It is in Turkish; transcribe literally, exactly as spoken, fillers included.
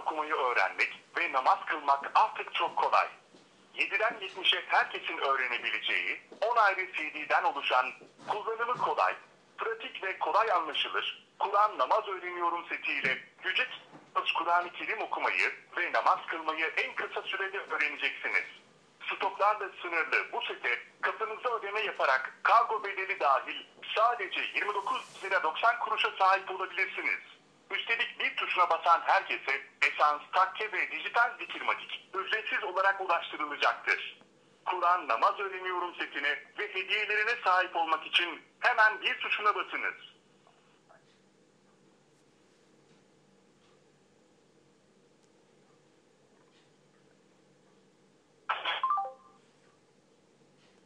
okumayı öğrenmek ve namaz kılmak artık çok kolay. yediden yetmişe herkesin öğrenebileceği on ayrı C D'den oluşan kullanımı kolay, pratik ve kolay anlaşılır Kur'an Namaz Öğreniyorum setiyle Yüce Kur'an-ı Kerim okumayı ve namaz kılmayı en kısa sürede öğreneceksiniz. Stoklar da sınırlı bu sete kapınıza ödeme yaparak kargo bedeli dahil sadece yirmi dokuz lira doksan kuruşa sahip olabilirsiniz. Üstelik bir tuşuna basan herkese esans, takke ve dijital dikirmatik ücretsiz olarak ulaştırılacaktır. Kur'an Namaz Öğreniyorum setine ve hediyelerine sahip olmak için hemen bir tuşuna basınız.